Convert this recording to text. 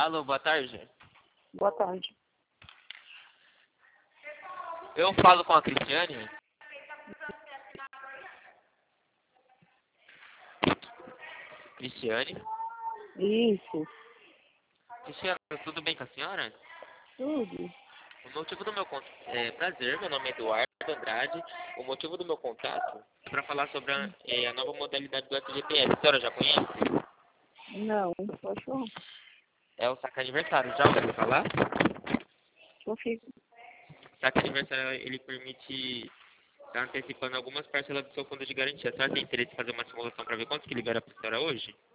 Alô, boa tarde. Boa tarde. Eu falo com a Cristiane. Cristiane? Isso, Cristiane, tudo bem com a senhora? tudo. O motivo do meu contato... prazer, meu nome é Eduardo Andrade. O motivo do meu contato é para falar sobre a nova modalidade do FGTS. A senhora já conhece? Não, pode falar. É o saque aniversário. Já ouviu falar? Eu fico. Saque aniversário, ele permite estar antecipando algumas parcelas do seu fundo de garantia. A senhora tem interesse em fazer uma simulação para ver quanto que libera para a senhora hoje?